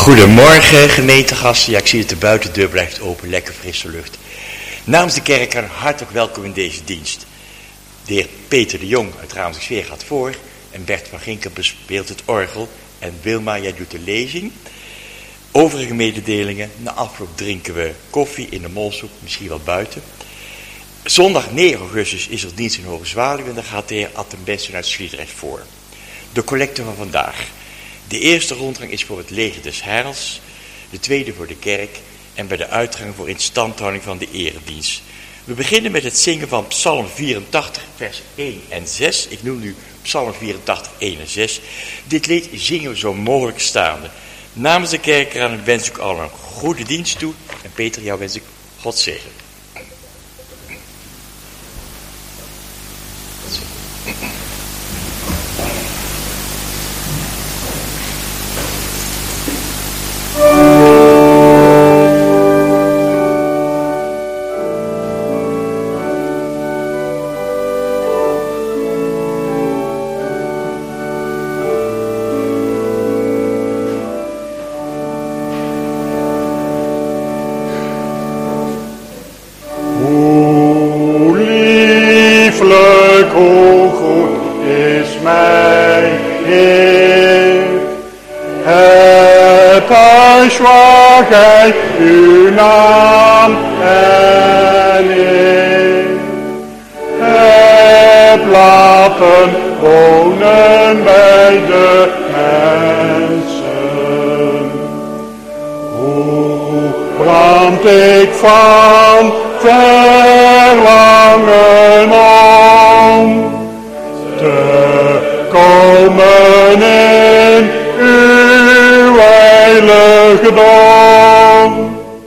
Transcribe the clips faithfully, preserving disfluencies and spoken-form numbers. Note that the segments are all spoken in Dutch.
Goedemorgen gemeentegasten. Ja, ik zie dat de buitendeur blijft open, lekker frisse lucht. Namens de kerk hartelijk welkom in deze dienst. De heer Peter de Jong uit Raamsdijk gaat voor en Bert van Ginken bespeelt het orgel en Wilma, jij doet de lezing. Overige mededelingen, na afloop drinken we koffie in de Molshoek, misschien wel buiten. Zondag negen augustus is er dienst in Hoge Zwaluw en daar gaat de heer Atten Benson uit Sliedrecht voor. De collecte van vandaag. De eerste rondgang is voor het leger des Heils, de tweede voor de kerk en bij de uitgang voor instandhouding van de eredienst. We beginnen met het zingen van Psalm vierentachtig, vers één en zes. Ik noem nu Psalm vierentachtig, één en zes. Dit lied zingen we zo mogelijk staande. Namens de kerkraden wens ik allen een goede dienst toe. En Peter, jou wens ik God zegen. Uw naam en ik heb laten wonen bij de mensen. Hoe brand ik van verlangen om te komen in uw heiligdom.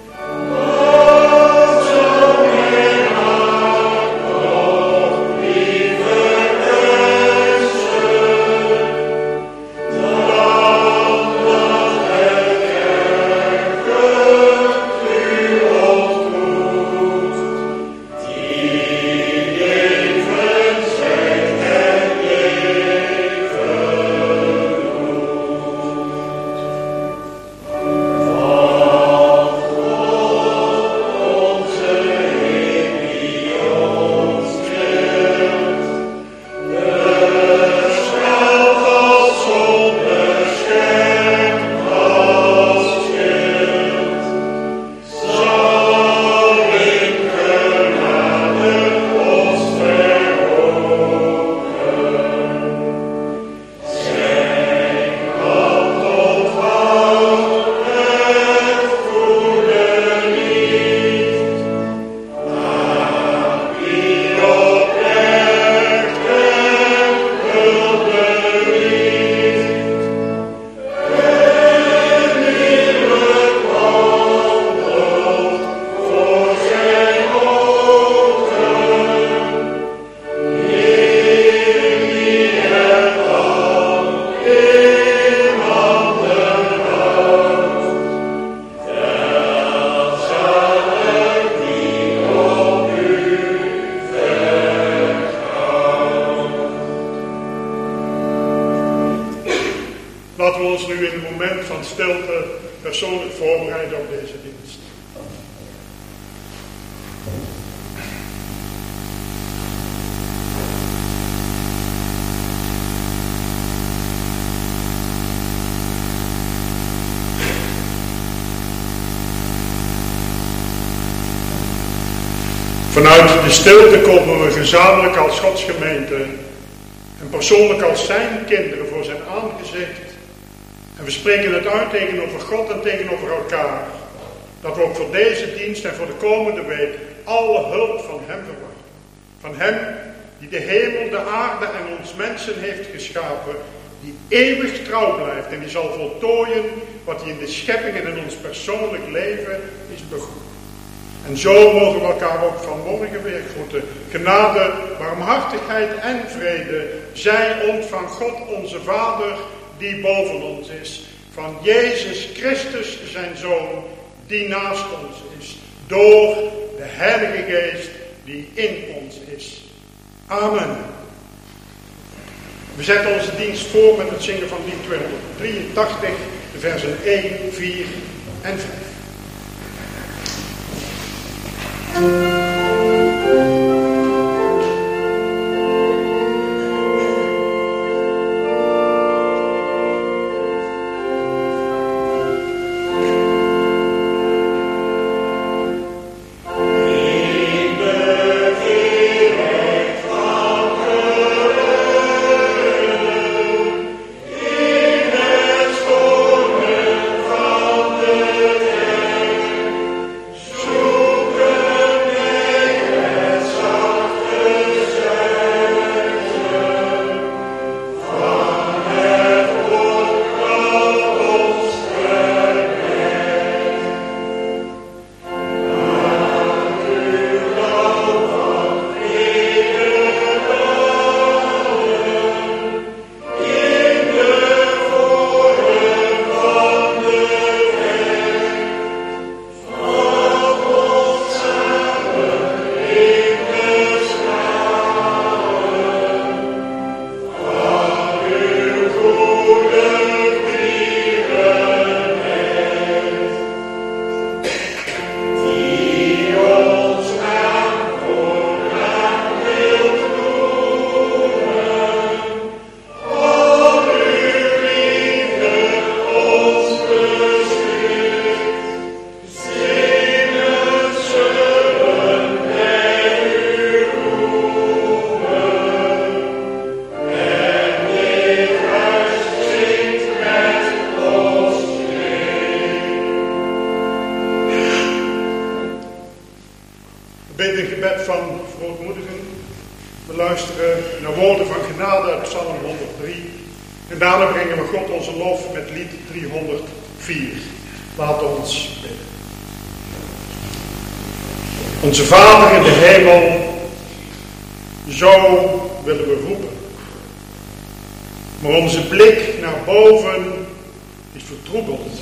Vanuit de stilte komen we gezamenlijk als Godsgemeente en persoonlijk als zijn kinderen voor zijn aangezicht. En we spreken het uit tegenover God en tegenover elkaar. Dat we ook voor deze dienst en voor de komende week alle hulp van hem verwachten. Van hem die de hemel, de aarde en ons mensen heeft geschapen. Die eeuwig trouw blijft en die zal voltooien wat hij in de schepping en in ons persoonlijk leven is begonnen. En zo mogen we elkaar ook vanmorgen weer groeten. Genade, barmhartigheid en vrede zij ons van God onze Vader die boven ons is. Van Jezus Christus zijn Zoon die naast ons is. Door de Heilige Geest die in ons is. Amen. We zetten onze dienst voor met het zingen van lied tweehonderddrieëntachtig, de versen één, vier en vijf. Onze Vader in de hemel, zo willen we roepen. Maar onze blik naar boven is vertroebeld.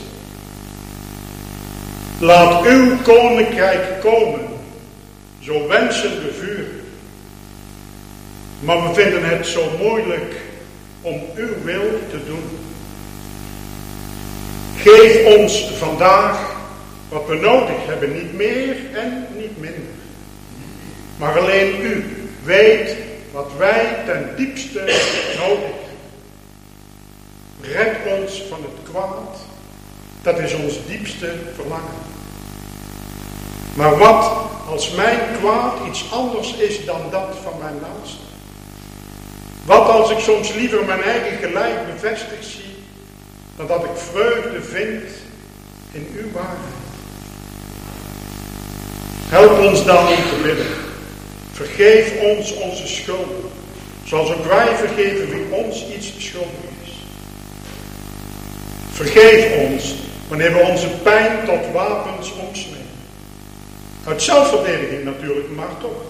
Laat uw koninkrijk komen, zo wensen we vuur. Maar we vinden het zo moeilijk om uw wil te doen. Geef ons vandaag wat we nodig hebben, niet meer en niet minder. Maar alleen u weet wat wij ten diepste nodig hebben. Red ons van het kwaad, dat is ons diepste verlangen. Maar wat als mijn kwaad iets anders is dan dat van mijn naaste? Wat als ik soms liever mijn eigen gelijk bevestigd zie, dan dat ik vreugde vind in uw waarheid? Help ons dan om te bidden. Vergeef ons onze schulden, zoals ook wij vergeven wie ons iets schuldig is. Vergeef ons wanneer we onze pijn tot wapens omsmeden. Uit zelfverdediging natuurlijk, maar toch.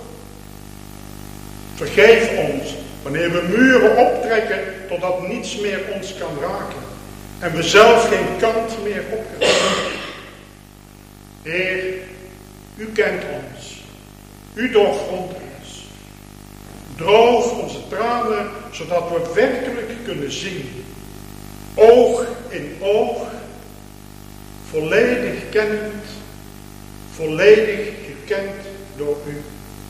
Vergeef ons wanneer we muren optrekken totdat niets meer ons kan raken en we zelf geen kant meer op kunnen. Heer, u kent ons, u doorgrondt ons. Droog onze tranen, zodat we werkelijk kunnen zien, oog in oog, volledig kennend, volledig gekend door u.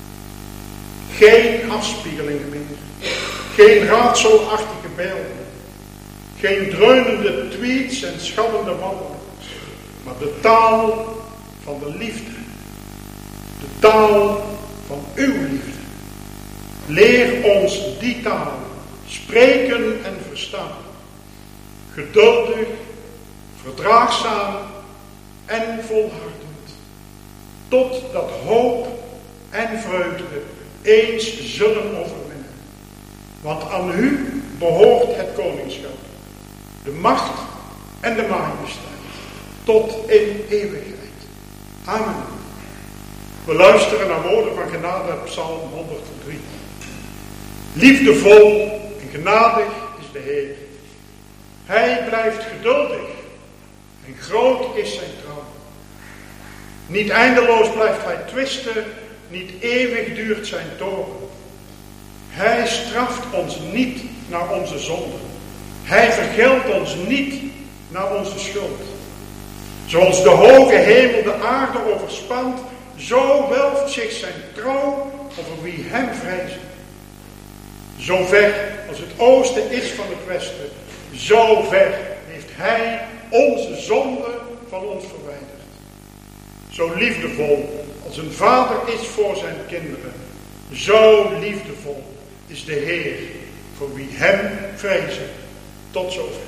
Geen afspiegelingen meer, geen raadselachtige beelden, geen dreunende tweets en schallende wandelingen, maar de taal van de liefde, de taal van uw liefde. Leer ons die taal spreken en verstaan, geduldig, verdraagzaam en volhardend, totdat hoop en vreugde eens zullen overwinnen. Want aan u behoort het koningschap, de macht en de majesteit, tot in eeuwigheid. Amen. We luisteren naar woorden van genade uit Psalm honderddrie. Liefdevol en genadig is de Heer. Hij blijft geduldig en groot is zijn trouw. Niet eindeloos blijft hij twisten, niet eeuwig duurt zijn toorn. Hij straft ons niet naar onze zonden. Hij vergeldt ons niet naar onze schuld. Zoals de hoge hemel de aarde overspant, zo welft zich zijn trouw over wie hem vrezen. Zo ver als het oosten is van het westen, zo ver heeft hij onze zonde van ons verwijderd. Zo liefdevol als een vader is voor zijn kinderen, zo liefdevol is de Heer voor wie hem vrezen. Tot zover.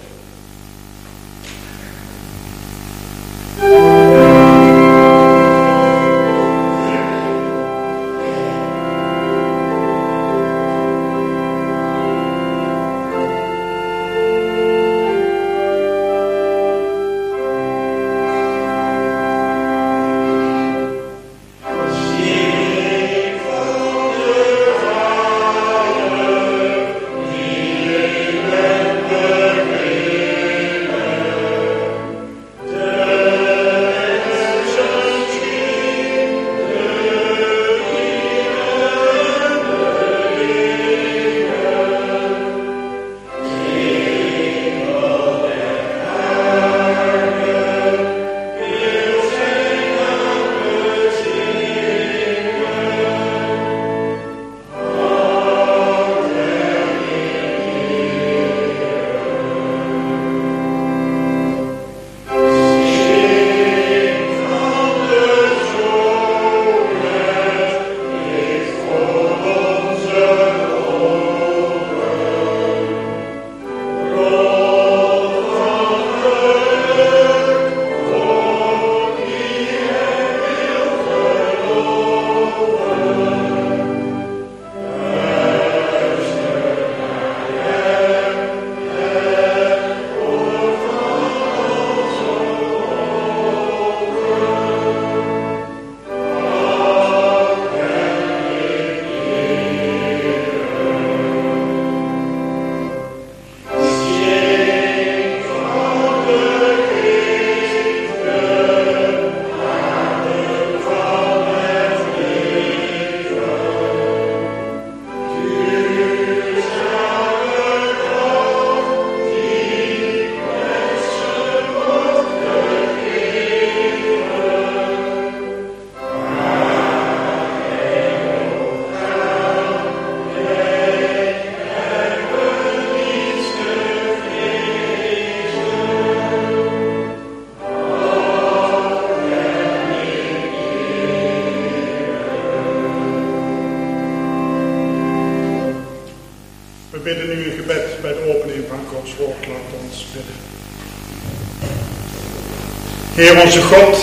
Heer onze God,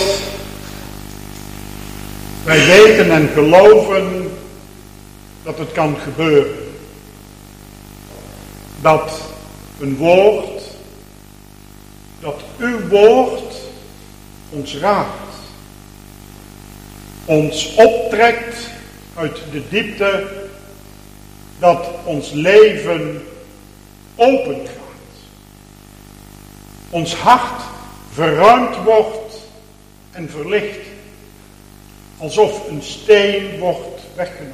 wij weten en geloven dat het kan gebeuren. Dat een woord, dat uw woord ons raakt. Ons optrekt uit de diepte, dat ons leven open gaat. Ons hart verruimd wordt en verlicht, alsof een steen wordt weggenomen.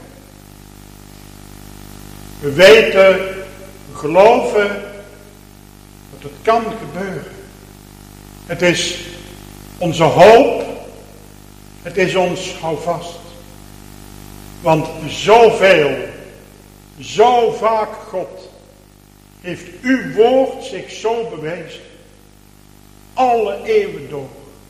We weten, we geloven dat het kan gebeuren. Het is onze hoop, het is ons houvast. Want zoveel, zo vaak God, heeft uw woord zich zo bewezen. Alle eeuwen door.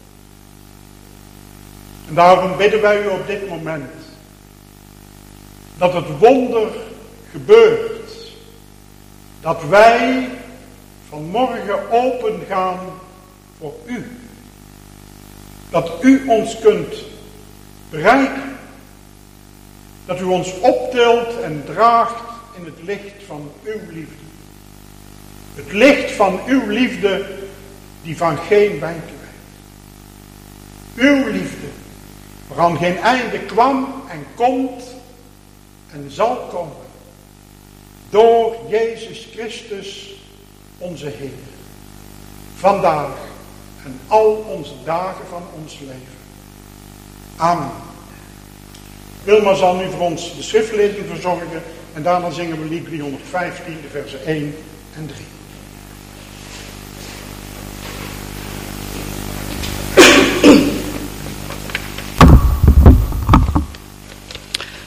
En daarom bidden wij u op dit moment dat het wonder gebeurt. Dat wij vanmorgen open gaan voor u. Dat u ons kunt bereiken. Dat u ons optilt en draagt in het licht van uw liefde. Het licht van uw liefde die van geen wijken wijkt. Uw liefde, waaraan geen einde kwam en komt en zal komen. Door Jezus Christus, onze Heer. Vandaag en al onze dagen van ons leven. Amen. Wilma zal nu voor ons de schriftlezing verzorgen en daarna zingen we lied driehonderdvijftien, de versen één en drie.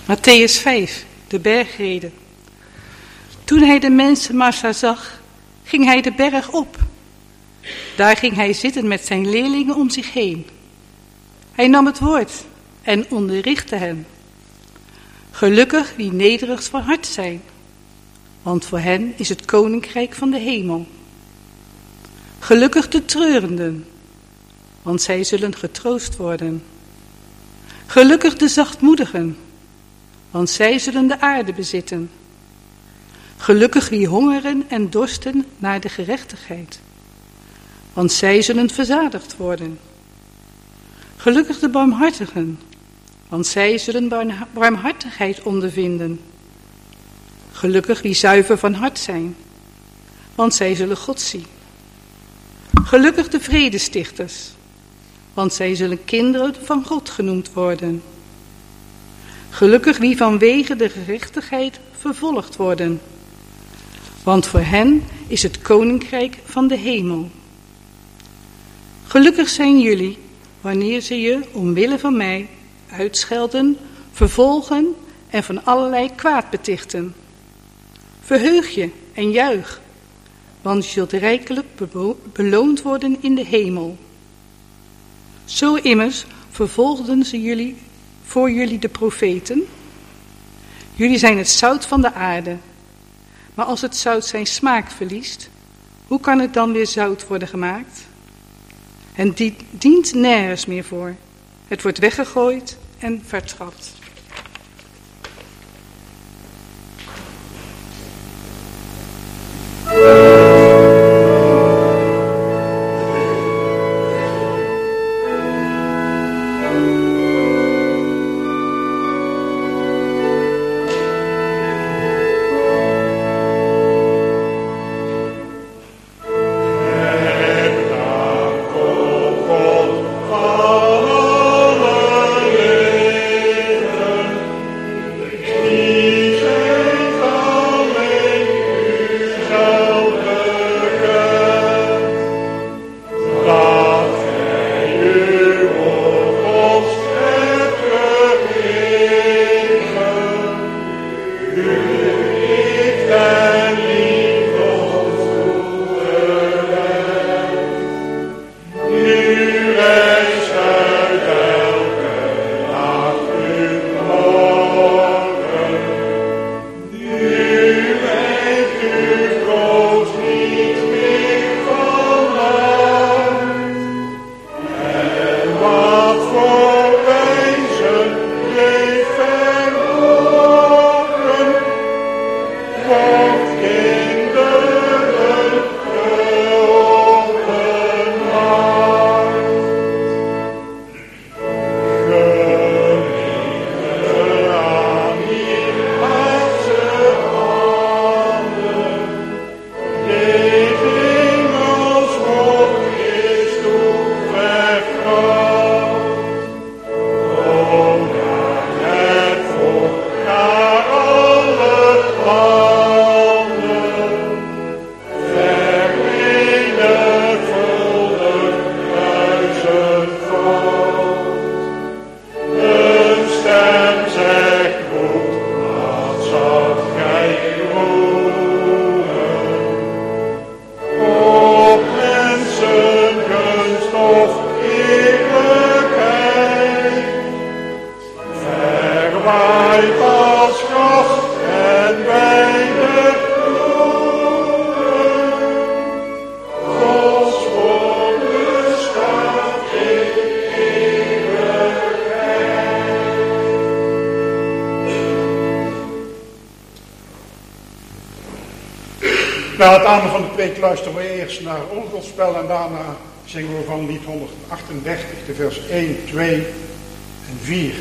Mattheüs vijf, de bergrede. Toen hij de mensenmassa zag, ging hij de berg op. Daar ging hij zitten met zijn leerlingen om zich heen. Hij nam het woord en onderrichtte hen. Gelukkig wie nederig van hart zijn, want voor hen is het koninkrijk van de hemel. Gelukkig de treurenden, want zij zullen getroost worden. Gelukkig de zachtmoedigen, want zij zullen de aarde bezitten. Gelukkig wie hongeren en dorsten naar de gerechtigheid, want zij zullen verzadigd worden. Gelukkig de barmhartigen, want zij zullen barmhartigheid ondervinden. Gelukkig wie zuiver van hart zijn, want zij zullen God zien. Gelukkig de vredestichters, want zij zullen kinderen van God genoemd worden. Gelukkig wie vanwege de gerechtigheid vervolgd worden, want voor hen is het koninkrijk van de hemel. Gelukkig zijn jullie wanneer ze je omwille van mij uitschelden, vervolgen en van allerlei kwaad betichten. Verheug je en juich, want je zult rijkelijk beloond worden in de hemel. Zo immers vervolgden ze jullie voor jullie de profeten. Jullie zijn het zout van de aarde. Maar als het zout zijn smaak verliest, hoe kan het dan weer zout worden gemaakt? Het dient nergens meer voor. Het wordt weggegooid en vertrapt. Na het einde van de preek luisteren we eerst naar orgelspel en daarna zingen we van lied honderdachtendertig, de vers één, twee en vier.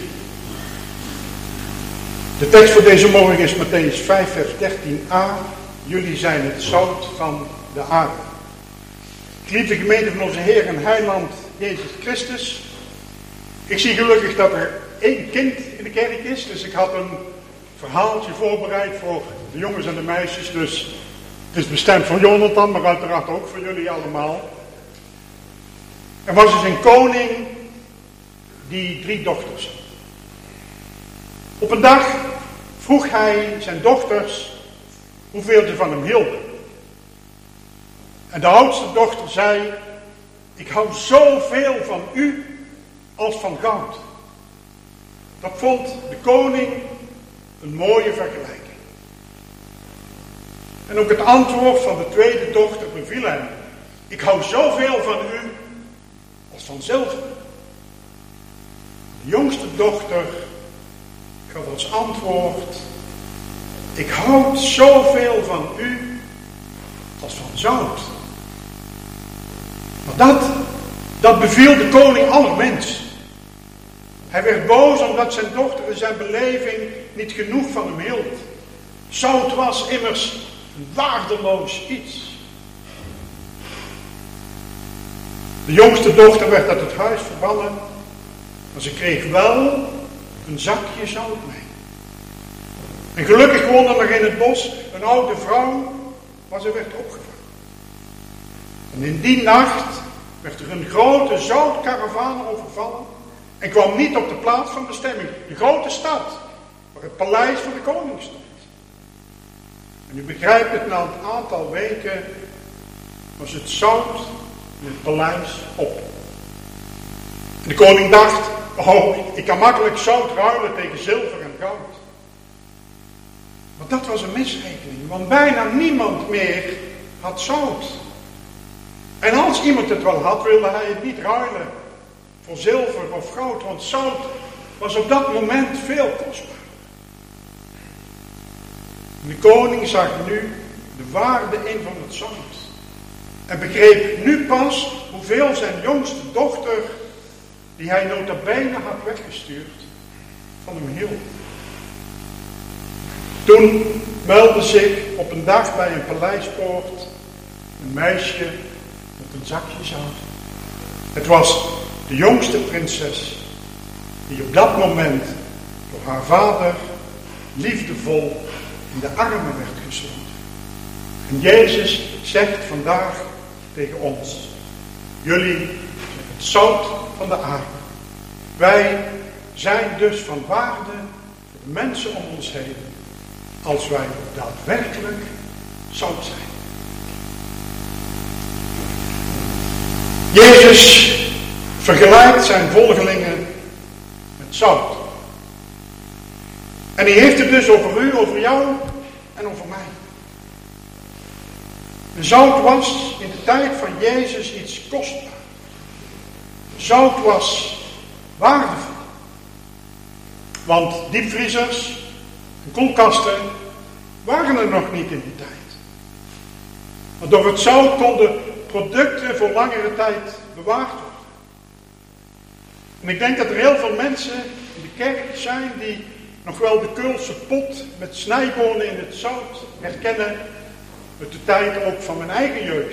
De tekst voor deze morgen is Mattheüs vijf, vers dertien a. Jullie zijn het zout van de aarde. Geliefde gemeente van onze Heer en Heiland Jezus Christus. Ik zie gelukkig dat er één kind in de kerk is, dus ik had een verhaaltje voorbereid voor de jongens en de meisjes, dus het is bestemd voor Jonathan, maar uiteraard ook voor jullie allemaal. Er was dus een koning die drie dochters had. Op een dag vroeg hij zijn dochters hoeveel ze van hem hielden. En de oudste dochter zei: ik hou zoveel van u als van goud. Dat vond de koning een mooie vergelijking. En ook het antwoord van de tweede dochter beviel hem: ik hou zoveel van u als van zilver. De jongste dochter gaf als antwoord: ik houd zoveel van u als van zout. Maar dat, dat beviel de koning allerminst. Hij werd boos omdat zijn dochter in zijn beleving niet genoeg van hem hield. Zout was immers een waardeloos iets. De jongste dochter werd uit het huis verbannen, maar ze kreeg wel een zakje zout mee. En gelukkig woonde nog in het bos een oude vrouw waar ze werd opgevangen. En in die nacht werd er een grote zoutkaravaan overvallen en kwam niet op de plaats van bestemming, de grote stad, waar het paleis van de koning stond. En u begrijpt het, na een aantal weken was het zout in het paleis op. En de koning dacht: oh, ik kan makkelijk zout ruilen tegen zilver en goud. Maar dat was een misrekening, want bijna niemand meer had zout. En als iemand het wel had, wilde hij het niet ruilen voor zilver of goud, want zout was op dat moment veel kostbaar. De koning zag nu de waarde in van het zout en begreep nu pas hoeveel zijn jongste dochter, die hij nota bene had weggestuurd, van hem hield. Toen meldde zich op een dag bij een paleispoort een meisje met een zakje zout. Het was de jongste prinses, die op dat moment door haar vader liefdevol in de armen werd gesloten. En Jezus zegt vandaag tegen ons: jullie zijn het zout van de aarde. Wij zijn dus van waarde voor de mensen om ons heen, als wij daadwerkelijk zout zijn. Jezus vergelijkt zijn volgelingen met zout. En hij heeft het dus over u, over jou en over mij. En zout was in de tijd van Jezus iets kostbaar. Zout was waardevol. Want diepvriezers en koelkasten waren er nog niet in die tijd. Maar door het zout konden producten voor langere tijd bewaard worden. En ik denk dat er heel veel mensen in de kerk zijn die nog wel de Keulse pot met snijbonen in het zout herkennen uit de tijd ook van mijn eigen jeugd.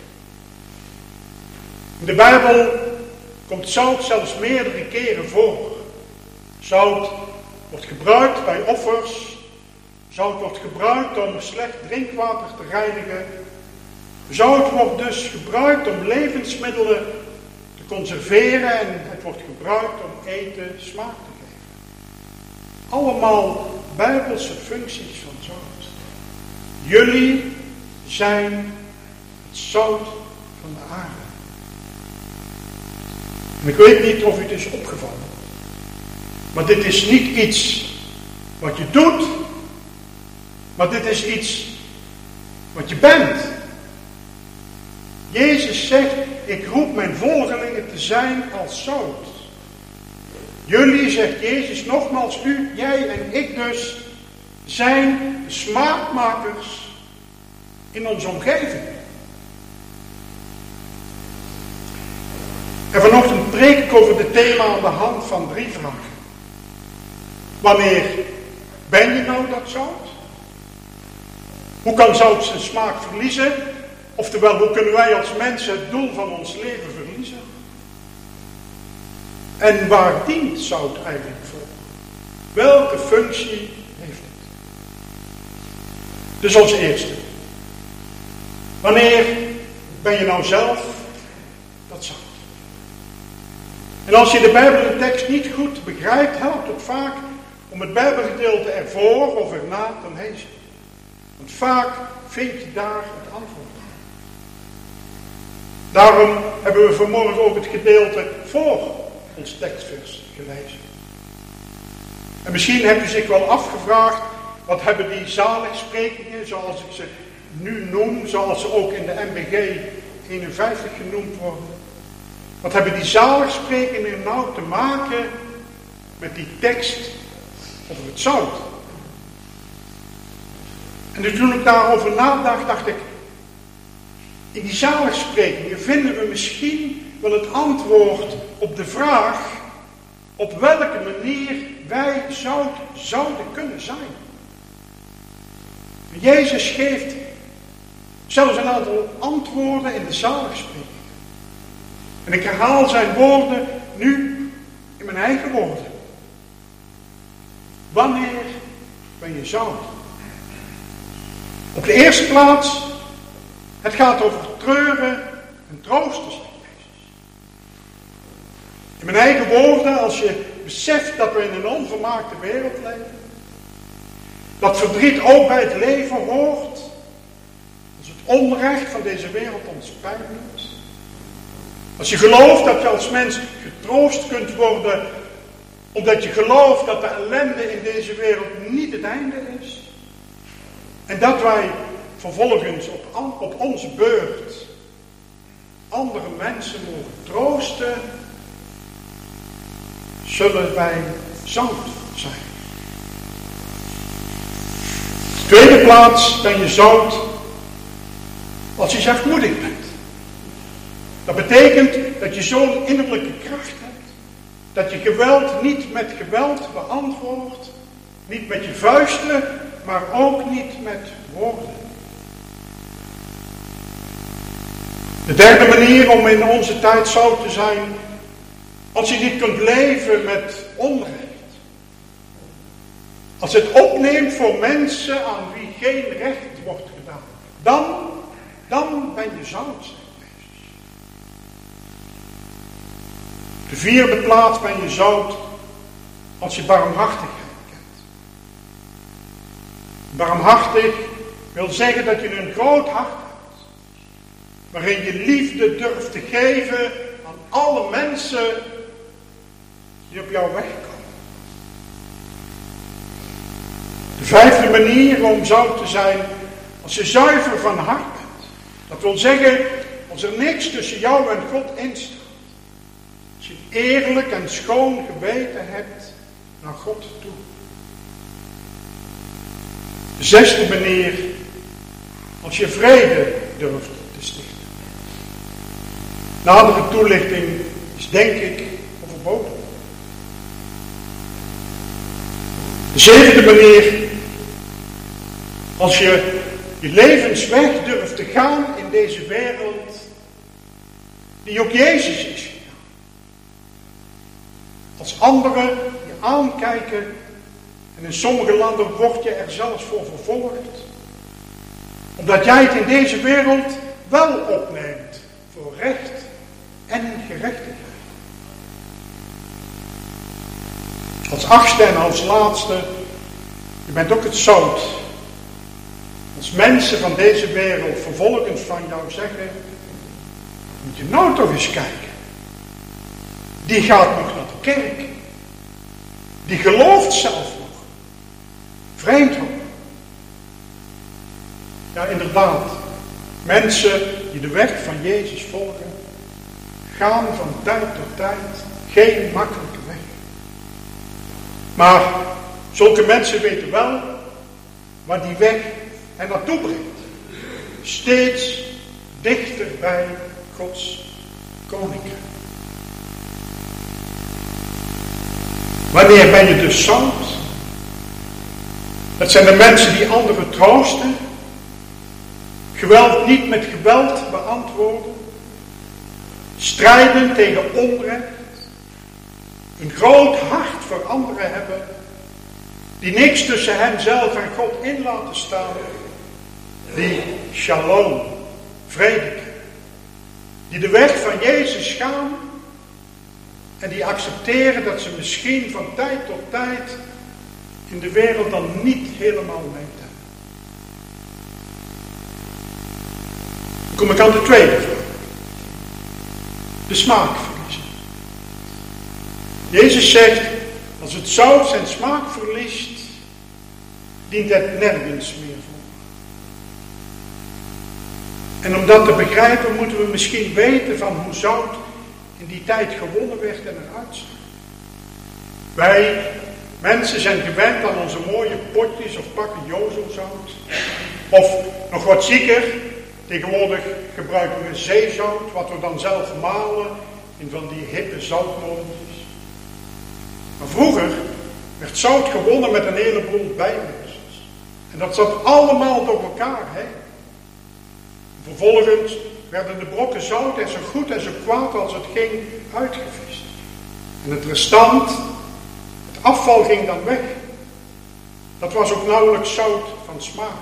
In de Bijbel komt zout zelfs meerdere keren voor. Zout wordt gebruikt bij offers. Zout wordt gebruikt om slecht drinkwater te reinigen. Zout wordt dus gebruikt om levensmiddelen te conserveren en het wordt gebruikt om eten smaak te geven. Allemaal Bijbelse functies van zout. Jullie zijn het zout van de aarde. En ik weet niet of het is opgevallen, maar dit is niet iets wat je doet, maar dit is iets wat je bent. Jezus zegt: ik roep mijn volgelingen te zijn als zout. Jullie, zegt Jezus nogmaals, u, jij en ik dus, zijn de smaakmakers in onze omgeving. En vanochtend preek ik over dit thema aan de hand van drie vragen. Wanneer ben je nou dat zout? Hoe kan zout zijn smaak verliezen? Oftewel, hoe kunnen wij als mensen het doel van ons leven verliezen? En waar dient zout eigenlijk voor? Welke functie heeft het? Dus als eerste. Wanneer ben je nou zelf dat zout? En als je de Bijbeltekst niet goed begrijpt, helpt het vaak om het Bijbelgedeelte ervoor of erna te lezen. Want vaak vind je daar het antwoord op. Daarom hebben we vanmorgen ook het gedeelte voor ons tekstvers gelezen. En misschien heb je zich wel afgevraagd, wat hebben die zaligsprekingen, zoals ik ze nu noem, zoals ze ook in de M B G eenenvijftig genoemd worden. Wat hebben die zaligsprekingen nou te maken met die tekst over het zout? En dus toen ik daarover nadacht, dacht ik, in die zaligsprekingen vinden we misschien wel het antwoord op de vraag op welke manier wij zout zouden kunnen zijn. Jezus geeft zelfs een aantal antwoorden in de zaligsprekingen. En ik herhaal zijn woorden nu in mijn eigen woorden. Wanneer ben je zout? Op de eerste plaats, het gaat over treuren en troosten, zegt Jezus. In mijn eigen woorden, als je beseft dat we in een onvermaakte wereld leven, dat verdriet ook bij het leven hoort, als het onrecht van deze wereld ons pijn doet, als je gelooft dat je als mens getroost kunt worden, omdat je gelooft dat de ellende in deze wereld niet het einde is, en dat wij vervolgens op, op onze beurt andere mensen mogen troosten, zullen wij zout zijn. Op de tweede plaats ben je zout als je zachtmoedig bent. Dat betekent dat je zo'n innerlijke kracht hebt, dat je geweld niet met geweld beantwoordt, niet met je vuisten, maar ook niet met woorden. De derde manier om in onze tijd zout te zijn, als je niet kunt leven met onrecht. Als het opneemt voor mensen aan wie geen recht wordt gedaan. Dan, dan ben je zout, zegt Jezus. Op de vierde plaats ben je zout als je barmhartigheid kent. Barmhartig wil zeggen dat je een groot hart hebt. Waarin je liefde durft te geven aan alle mensen die op jouw weg komen. De vijfde manier om zout te zijn, als je zuiver van hart bent. Dat wil zeggen, als er niks tussen jou en God in staat. Als je eerlijk en schoon geweten hebt naar God toe. De zesde manier, als je vrede durft te stichten. Nadere toelichting is denk ik overbodig. De zevende manier, als je je levensweg durft te gaan in deze wereld, die ook Jezus is gegaan. Als anderen je aankijken, en in sommige landen word je er zelfs voor vervolgd, omdat jij het in deze wereld wel opneemt voor recht en gerechtigheid. Als achtste en als laatste, je bent ook het zout. Als mensen van deze wereld vervolgens van jou zeggen, moet je nou toch eens kijken. Die gaat nog naar de kerk. Die gelooft zelf nog. Vreemd hoor. Ja, inderdaad. Mensen die de weg van Jezus volgen, gaan van tijd tot tijd geen makkelijke weg. Maar zulke mensen weten wel waar die weg hen naartoe brengt. Steeds dichter bij Gods koninkrijk. Wanneer ben je dus zout? Dat zijn de mensen die anderen troosten. Geweld niet met geweld beantwoorden. Strijden tegen onrecht. Een groot hart voor anderen hebben. Die niks tussen henzelf en God in laten staan. Die shalom, vrede kennen. Die de weg van Jezus gaan. En die accepteren dat ze misschien van tijd tot tijd in de wereld dan niet helemaal meetellen. Dan kom ik aan de tweede vraag. De smaak verliezen. Jezus zegt, als het zout zijn smaak verliest, dient het nergens meer voor. En om dat te begrijpen moeten we misschien weten van hoe zout in die tijd gewonnen werd en eruit zag. Wij mensen zijn gewend aan onze mooie potjes of pakken jozelzout. Of nog wat zieker, tegenwoordig gebruiken we zeezout, wat we dan zelf malen in van die hippe zoutmolentjes. Maar vroeger werd zout gewonnen met een heleboel bijmiddels. En dat zat allemaal door elkaar heen. Vervolgens werden de brokken zout en zo goed en zo kwaad als het ging uitgevist. En het restant, het afval ging dan weg. Dat was ook nauwelijks zout van smaak.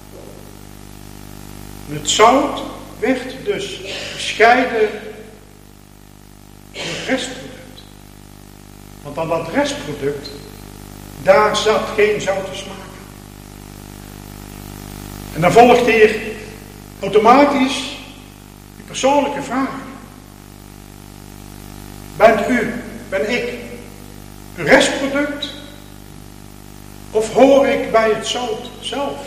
En het zout werd dus gescheiden van het restproduct. Want aan dat restproduct, daar zat geen zoute smaak. En dan volgt hier automatisch die persoonlijke vraag. Bent u, ben ik een restproduct? Of hoor ik bij het zout zelf?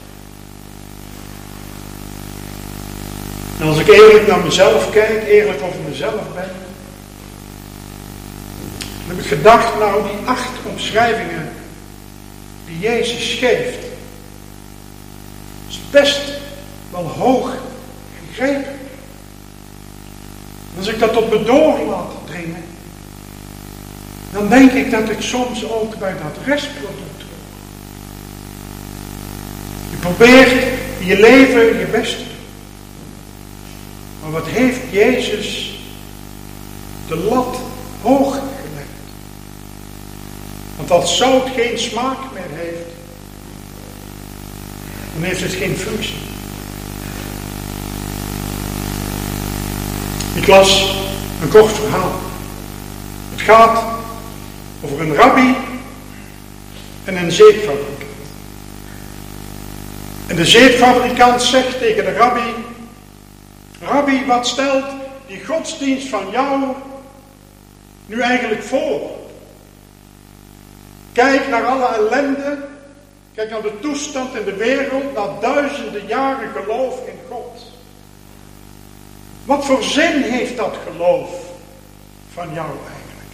En als ik eerlijk naar mezelf kijk, eerlijk over mezelf ben, dan heb ik gedacht, nou die acht omschrijvingen die Jezus geeft, is best wel hoog gegrepen. En als ik dat tot me door laat dringen, dan denk ik dat ik soms ook bij dat restproduct hoor. Je probeert in je leven je best te doen. Maar wat heeft Jezus de lat hoog gelegd? Want als zout geen smaak meer heeft, dan heeft het geen functie. Ik las een kort verhaal. Het gaat over een rabbi en een zeepfabrikant. En de zeepfabrikant zegt tegen de rabbi: Rabbi, wat stelt die godsdienst van jou nu eigenlijk voor? Kijk naar alle ellende, kijk naar de toestand in de wereld, na duizenden jaren geloof in God. Wat voor zin heeft dat geloof van jou eigenlijk?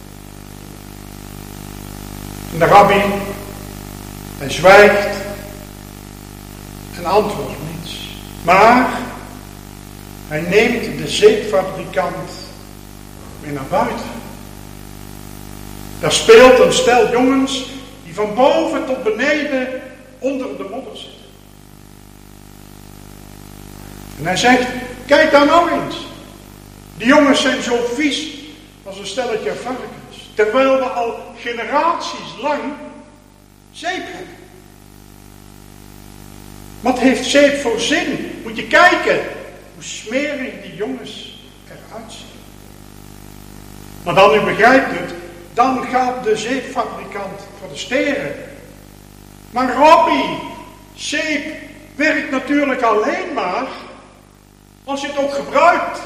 En de rabbi, hij zwijgt en antwoordt niets. Maar hij neemt de zeepfabrikant mee naar buiten. Daar speelt een stel jongens die van boven tot beneden onder de modder zitten. En hij zegt: kijk daar nou eens. Die jongens zijn zo vies als een stelletje varkens. Terwijl we al generaties lang zeep hebben. Wat heeft zeep voor zin? Moet je kijken hoe smerig die jongens eruit zien. Maar dan, u begrijpt het, dan gaat de zeepfabrikant voor de steren. Maar Rabbi, zeep werkt natuurlijk alleen maar als je het ook gebruikt.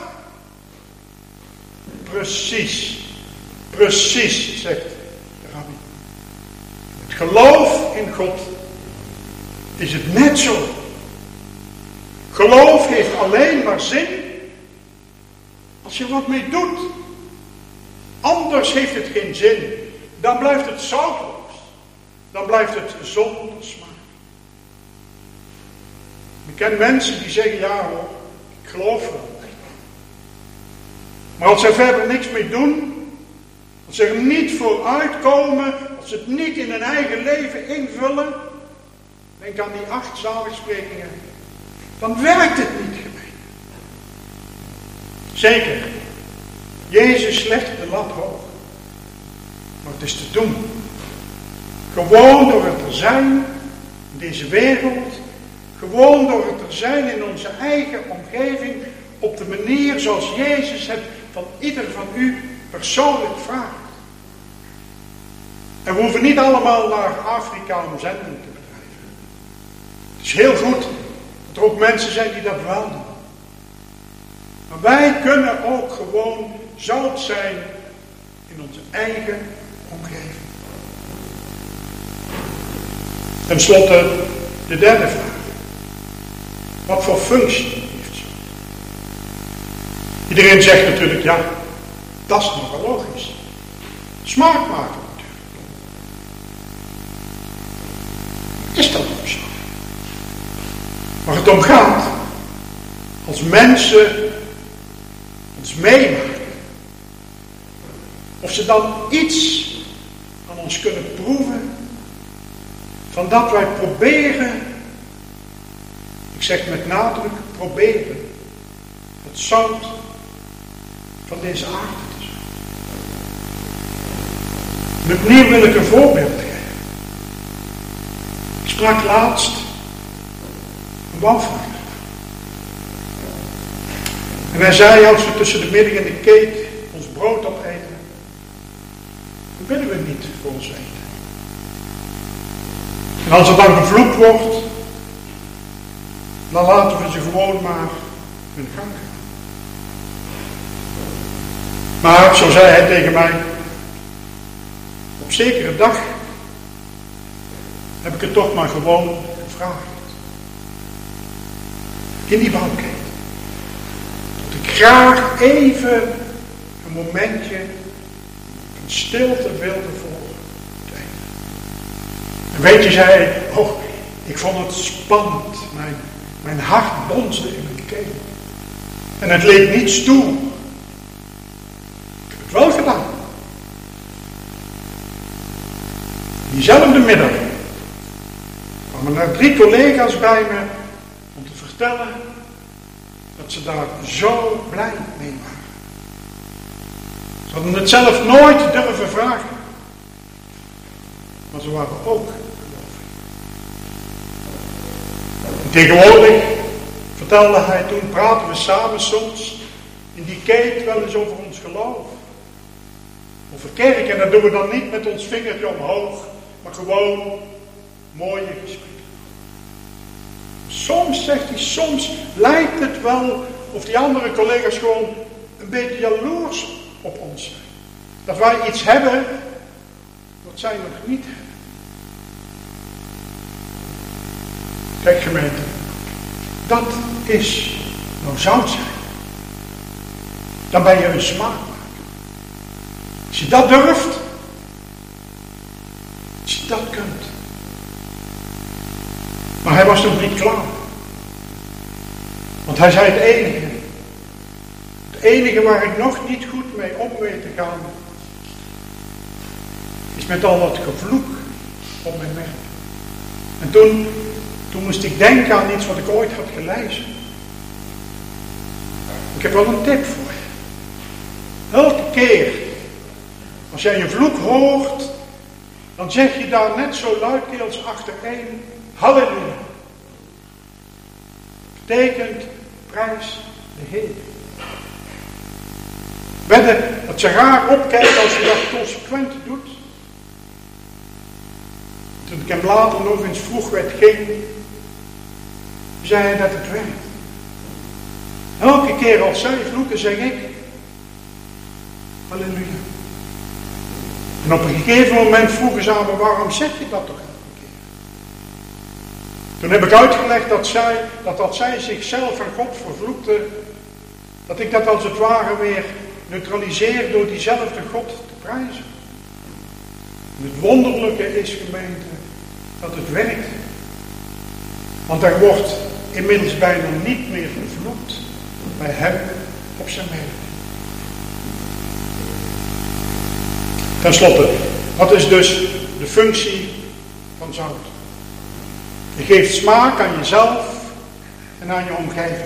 Precies, precies, zegt de rabbi. Het geloof in God is het net zo. Geloof heeft alleen maar zin als je wat mee doet. Anders heeft het geen zin. Dan blijft het zoutloos. Dan blijft het zonder smaak. Ik ken mensen die zeggen: ja hoor, ik geloof wel. Maar als ze verder niks mee doen, als ze er niet voor uitkomen, als ze het niet in hun eigen leven invullen, denk aan die acht zaligsprekingen, dan werkt het niet, gemeen. Zeker, Jezus legt de lat hoog. Maar het is te doen. Gewoon door het er zijn in deze wereld, gewoon door het er zijn in onze eigen omgeving, op de manier zoals Jezus het van ieder van u persoonlijk vraagt. En we hoeven niet allemaal naar Afrika om zending te bedrijven. Het is heel goed dat er ook mensen zijn die dat wel doen. Maar wij kunnen ook gewoon zout zijn in onze eigen omgeving. Ten slotte de derde vraag. Wat voor functie heeft zout? Iedereen zegt natuurlijk, ja, dat is nogal logisch. Smaak maken natuurlijk. Is dat ook zo? Waar het om gaat, als mensen ons meemaken, of ze dan iets aan ons kunnen proeven, van dat wij proberen, ik zeg met nadruk, proberen, het zout van deze aarde te zijn. En opnieuw wil ik een voorbeeld geven. Ik sprak laatst een bouwvakker. En hij zei, als we tussen de middag en de keet ons brood opeten, dan bidden we niet voor ons eten. En als er dan gevloekt wordt, dan laten we ze gewoon maar hun gang gaan. Maar, zo zei hij tegen mij, op zekere dag heb ik het toch maar gewoon gevraagd. In die bouwketen. Dat ik graag even een momentje van stilte wilde volgen. En weet je, zei hij, oh, ik vond het spannend. Mijn, mijn hart bonsde in mijn keel. En het leek niets toe. Ik heb het wel gedaan. Diezelfde middag kwamen er drie collega's bij me om te vertellen dat ze daar zo blij mee waren. Ze hadden het zelf nooit durven vragen. Maar ze waren ook gelovig. Tegenwoordig, vertelde hij toen, praten we samen soms in die keet wel eens over ons geloof. Over kerk, en dat doen we dan niet met ons vingertje omhoog, maar gewoon mooie gesprekken. Soms, zegt hij, soms lijkt het wel of die andere collega's gewoon een beetje jaloers op ons zijn. Dat wij iets hebben wat zij nog niet hebben. Kijk gemeente, dat is nou zout zijn. Dan ben je een smaakmaker. Als je dat durft, als je dat kunt. Maar hij was nog niet klaar. Want hij zei het enige. Het enige waar ik nog niet goed mee om weet te gaan, is met al dat gevloek op mijn werk. En toen, toen moest ik denken aan iets wat ik ooit had gelezen. Ik heb wel een tip voor je. Elke keer als jij een vloek hoort, dan zeg je daar net zo luidkeels achtereen, halleluja. Betekent, prijs de Heer. Wedden dat ze raar opkijkt als je dat consequent doet. Toen ik hem later nog eens vroeg werd ging, zei hij dat het werkt. Elke keer als zij vloeken, zeg ik, halleluja. En op een gegeven moment vroegen ze aan me, waarom zeg je dat toch elke keer? Toen heb ik uitgelegd dat zij, dat, dat zij zichzelf en God vervloekte, dat ik dat als het ware weer neutraliseer door diezelfde God te prijzen. En het wonderlijke is, gemeente, dat het werkt. Want er wordt inmiddels bijna niet meer gevloekt bij hem op zijn werk. Ten slotte, wat is dus de functie van zout? Je geeft smaak aan jezelf en aan je omgeving.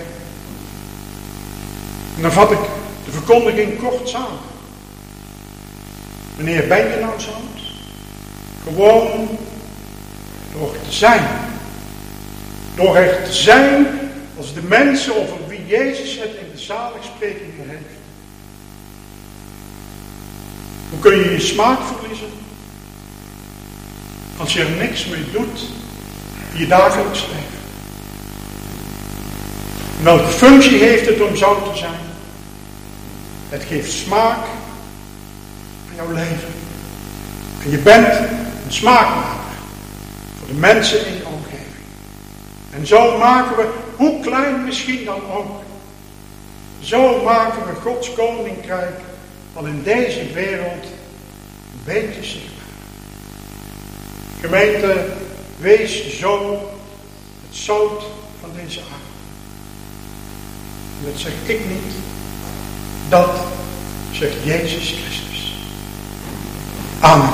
En dan vat ik de verkondiging kort samen. Wanneer ben je nou zout? Gewoon door te zijn. Door er te zijn als de mensen over wie Jezus het in de zaligsprekingen heeft. Hoe kun je je smaak verliezen? als je er niks mee doet in je dagelijks leven? Welke functie heeft het om zout te zijn? Het geeft smaak aan jouw leven. En je bent een smaakmaker voor de mensen in je omgeving. En zo maken we, hoe klein misschien dan ook, zo maken we Gods koninkrijk van in deze wereld een beetje zichtbaar. Gemeente, wees zo het zout van deze aarde. En dat zeg ik niet, dat zegt Jezus Christus. Amen.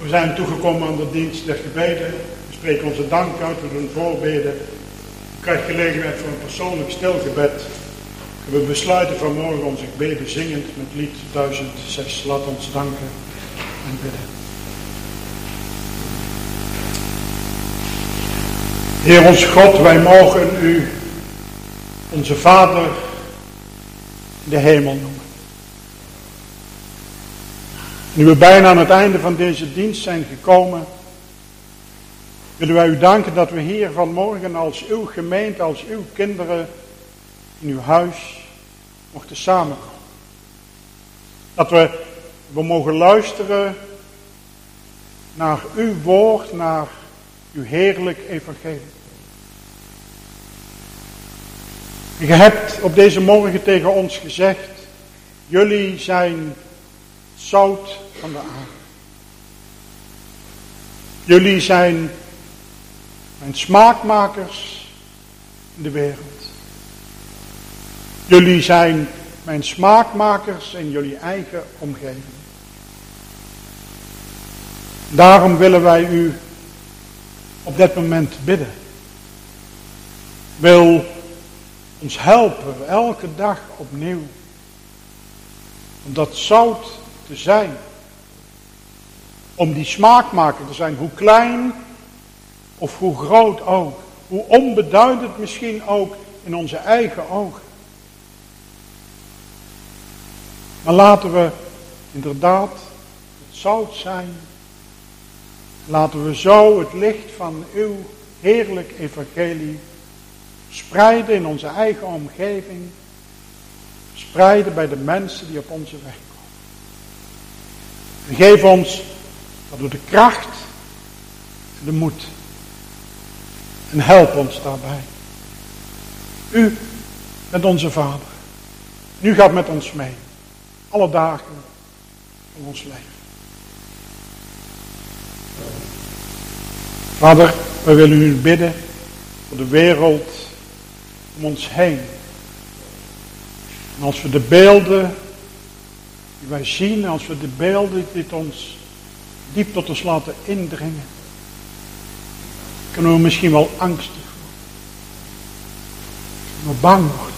We zijn toegekomen aan de dienst der gebeden. We spreken onze dank uit, we doen voorbeden. U krijgt gelegenheid voor een persoonlijk stilgebed. We besluiten vanmorgen onze gebeden zingend met lied duizend zes. Laat ons danken en bidden. Heer ons God, wij mogen u onze Vader in de hemel noemen. Nu we bijna aan het einde van deze dienst zijn gekomen, willen wij u danken dat we hier vanmorgen als uw gemeente, als uw kinderen in uw huis mochten samenkomen. Dat we, we mogen luisteren naar uw woord, naar uw heerlijk evangelie. Je hebt op deze morgen tegen ons gezegd, jullie zijn zout van de aarde. Jullie zijn mijn smaakmakers in de wereld. Jullie zijn mijn smaakmakers in jullie eigen omgeving. Daarom willen wij u op dit moment bidden. Wil ons helpen elke dag opnieuw. Om dat zout te zijn. Om die smaakmaker te zijn. Hoe klein of hoe groot ook. Hoe onbeduidend misschien ook in onze eigen ogen. Maar laten we inderdaad het zout zijn. Laten we zo het licht van uw heerlijk evangelie spreiden in onze eigen omgeving. Spreiden bij de mensen die op onze weg komen. En geef ons dat we de kracht en de moed. En help ons daarbij. U bent onze Vader. U gaat met ons mee. Alle dagen van ons leven. Vader, wij willen u bidden voor de wereld om ons heen. En als we de beelden die wij zien, als we de beelden die ons diep tot ons laten indringen, kunnen we misschien wel angstig worden. Kunnen we bang worden.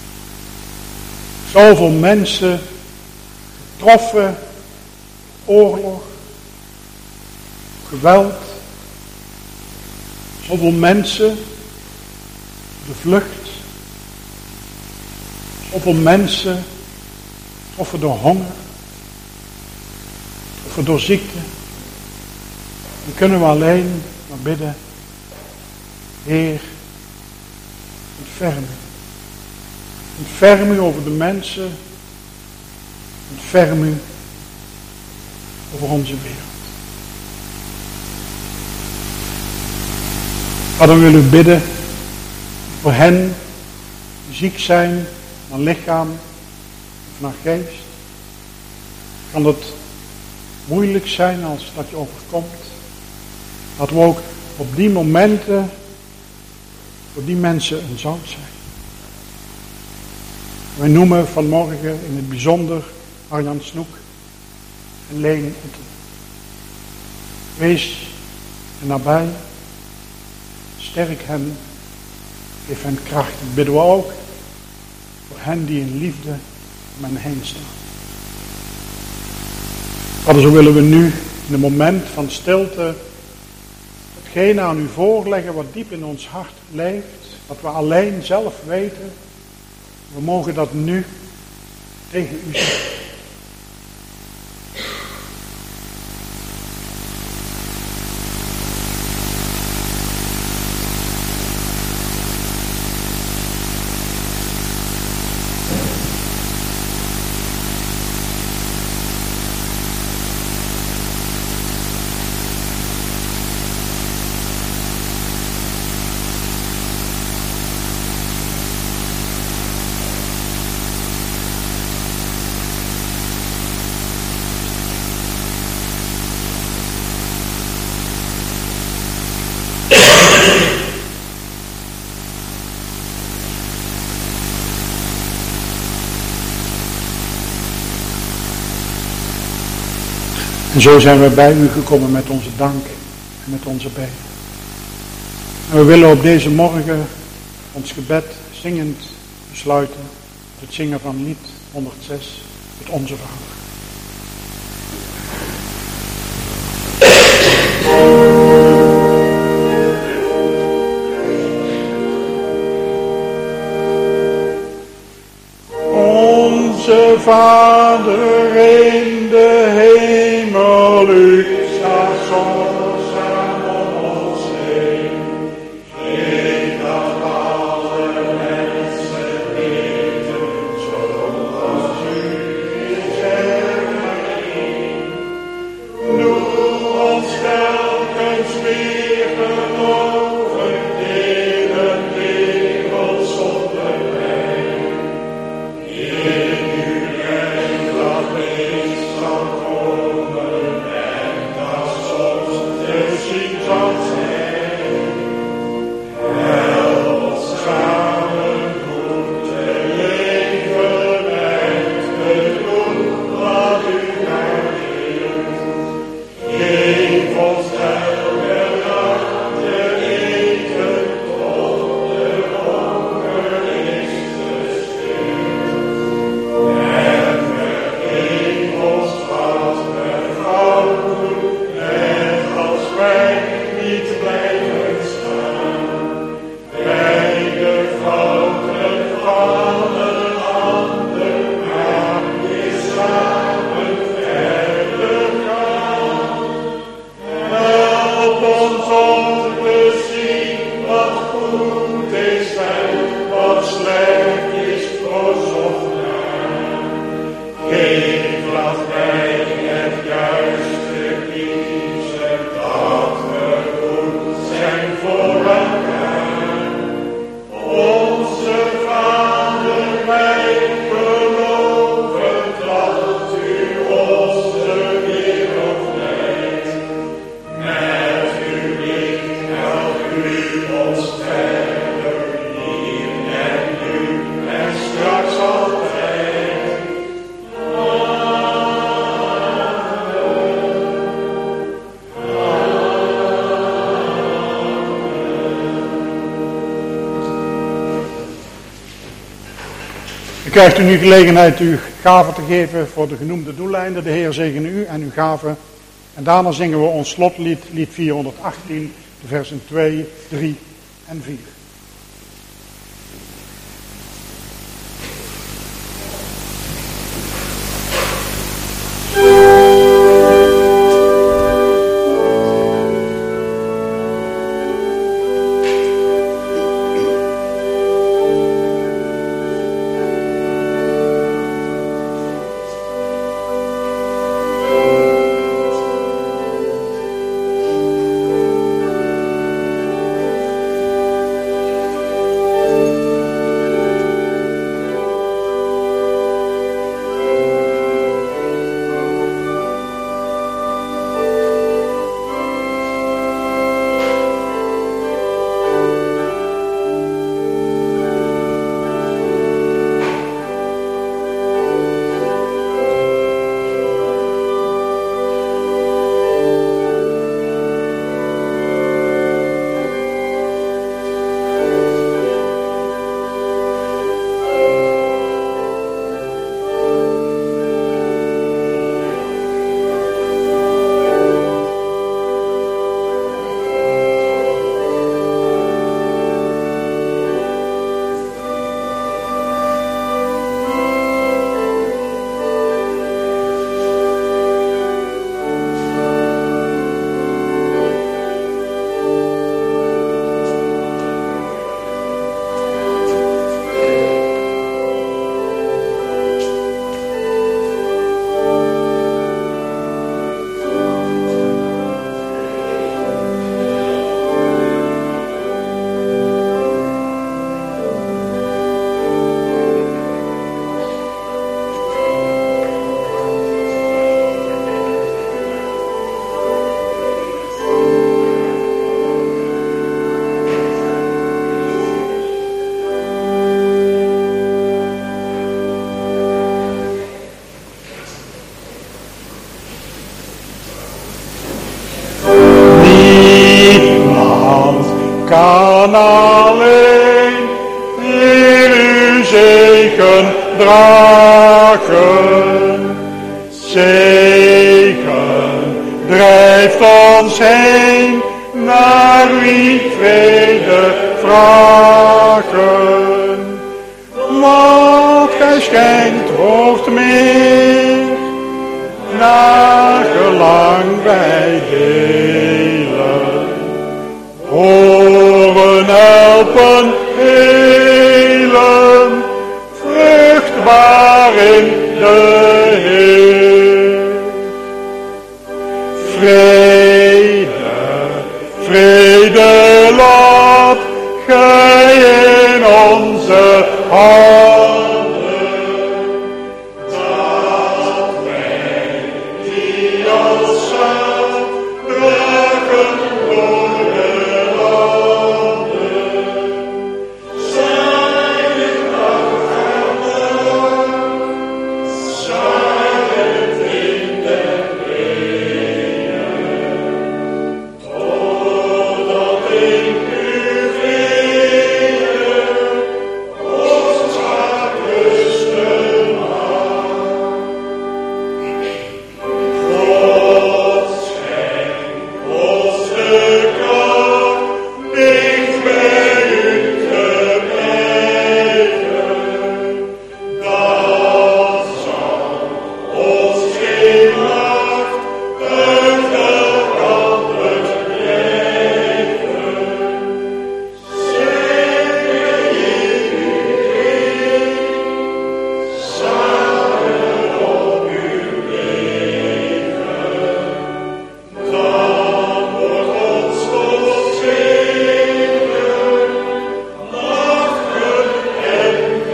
Zoveel mensen getroffen, oorlog, geweld. Zoveel mensen, de vlucht. Zoveel mensen, getroffen door honger. Getroffen door ziekte. Dan kunnen we alleen maar bidden. Heer, ontferm u. Ontferm u over de mensen. Ontferm u over onze wereld. Vader, we willen u bidden voor hen die ziek zijn naar lichaam of naar geest. Kan het moeilijk zijn als dat je overkomt. Dat we ook op die momenten voor die mensen een zout zijn. Wij noemen vanmorgen in het bijzonder Arjan Snoek en Leen Otten. Wees er nabij. Sterk hen. Geef hen kracht. En bidden we ook voor hen die in liefde om hen heen staan. Vader, zo willen we nu in een moment van stilte hetgene aan u voorleggen wat diep in ons hart leeft. Wat we alleen zelf weten. We mogen dat nu tegen u zeggen. En zo zijn we bij u gekomen met onze dank en met onze beden. En we willen op deze morgen ons gebed zingend besluiten. Het zingen van lied honderdzes, het Onze Vader. Onze Vader in de hemel, u staat zorgzaam om ons heen. Geef dat alle mensen weten, zoals u is erheen. Doe ons telkens weer geloven in een wereld zonder pijn. In uw rijk dat licht zal komen en dat soms te zien zal zijn. Help ons samen goed te leven en te doen wat u daar wilt. Geef ons elke dag te eten tot de honger is gestild. En vergeef ons wat we fout doen, net als wij niet blijven staan bij de fouten van een ander, maar weer samen verder gaan. Help ons om te zien wat goed is en wat slecht is verzocht naar. Geef dat wij het juiste kiezen, dat we goed zijn voor elkaar. Onze Vader, wij geloven dat u ons de wereld leidt. Met uw licht helpt u ons verder, hier en nu en straks altijd. U krijgt u nu gelegenheid uw gave te geven voor de genoemde doeleinden. De Heer zegene u en uw gave. En daarna zingen we ons slotlied, lied vierhonderdachttien, de versen twee, drie en vier. O Zegen drijft ons heen, naar wie vrede vragen. Wat gij schenkt wordt meer, naar gelang wij delen. Horen, helpen, helen, vruchtbaar in de Heer. Vrede, vrede laat gij in onze handen, dat wij die als zaad dragen door de landen. Zij afgaan, zij het in de benen, totdat ik u vrede ons hart rusten mag. God schenk ons de kracht dicht bij u te blijven. Dat zal ons geen macht uitverbrandend blijven. Zijn wij in uw kring, samen op uw leven. Dan wordt ons tot zegen, lachen en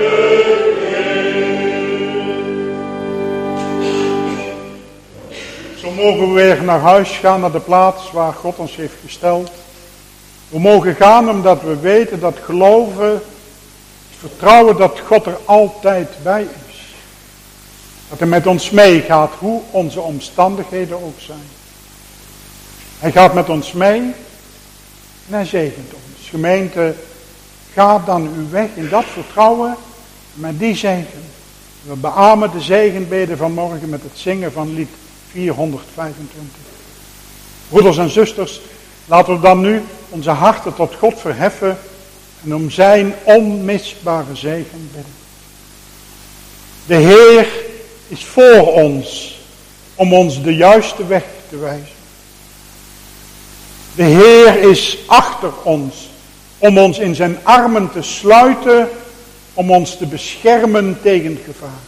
Zo mogen we weer naar huis gaan, naar de plaats waar God ons heeft gesteld. We mogen gaan omdat we weten dat geloven, vertrouwen dat God er altijd bij is. Dat hij met ons meegaat, hoe onze omstandigheden ook zijn. Hij gaat met ons mee en hij zegent ons. Gemeente, ga dan uw weg in dat vertrouwen met die zegen. We beamen de zegenbeden vanmorgen met het zingen van lied vierhonderdvijfentwintig. Broeders en zusters, laten we dan nu onze harten tot God verheffen en om zijn onmisbare zegen bidden. De Heer is voor ons om ons de juiste weg te wijzen. De Heer is achter ons om ons in zijn armen te sluiten, om ons te beschermen tegen gevaar.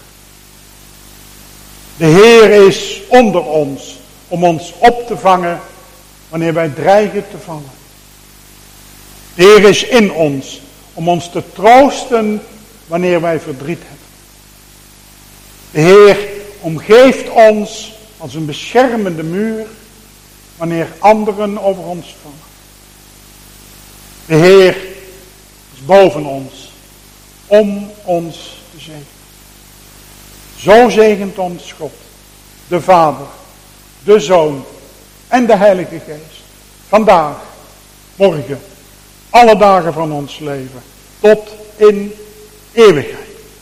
De Heer is onder ons om ons op te vangen wanneer wij dreigen te vallen. De Heer is in ons om ons te troosten wanneer wij verdriet hebben. De Heer omgeeft ons als een beschermende muur wanneer anderen over ons vallen. De Heer is boven ons om ons te zegenen. Zo zegent ons God, de Vader, de Zoon en de Heilige Geest. Vandaag, morgen, alle dagen van ons leven, tot in eeuwigheid.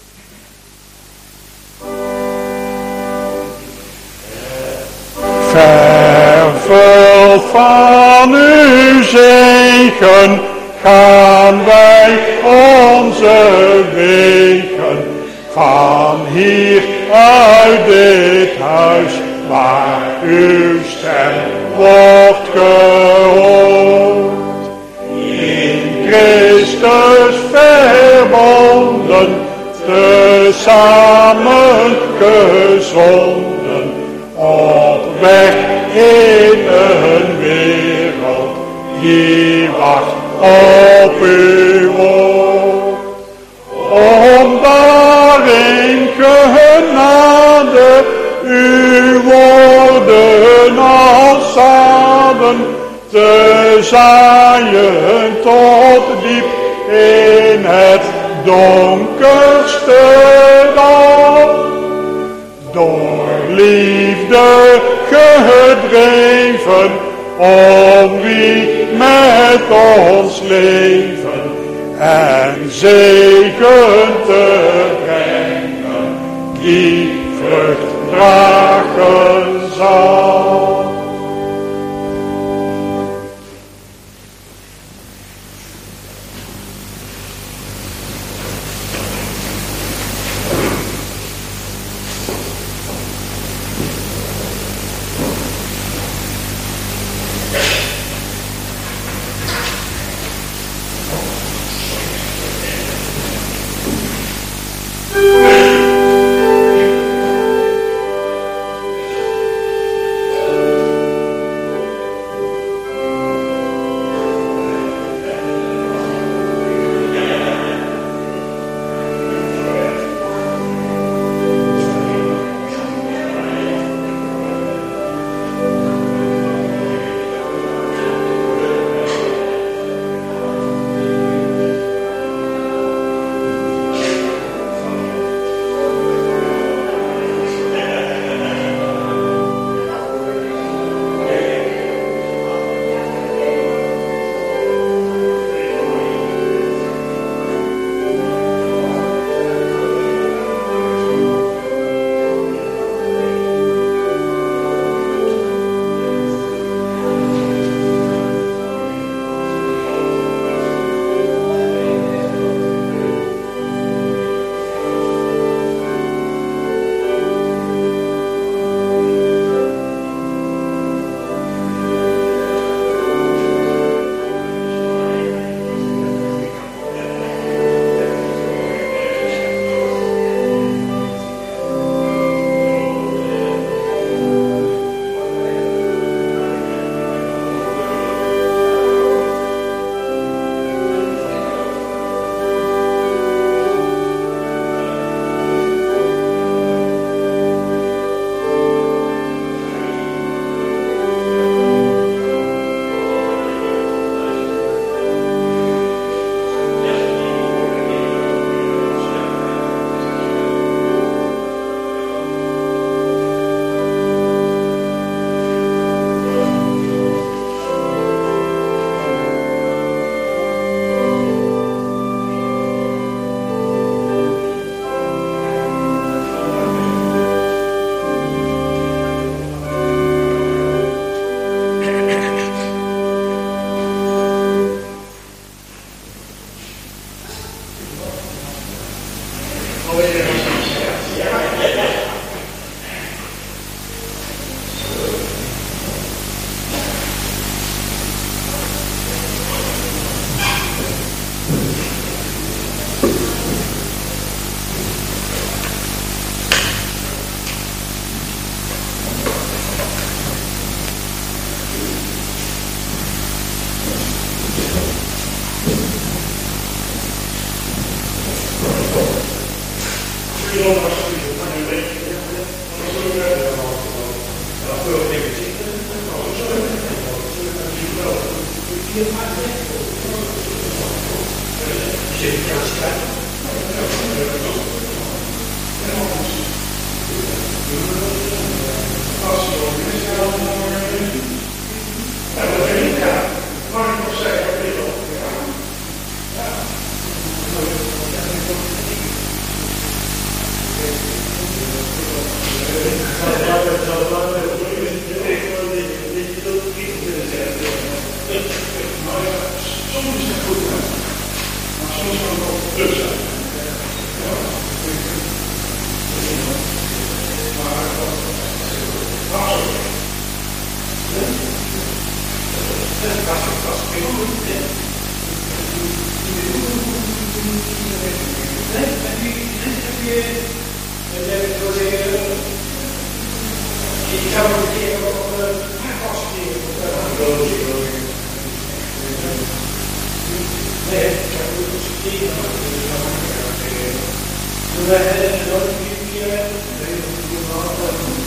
Vervuld van uw zegen gaan wij onze wegen. Van hier uit dit huis, waar uw stem wordt gehoord. In Christus verbonden, tezamen gezonden, op weg in een wereld die wacht op uw woord. Om daarin genade uw woorden als zaden te zaaien tot diep in het donkerste dal. Door liefde gedreven, om wie met ons leven en zegen te brengen, die vrucht dragen Nee, ik heb het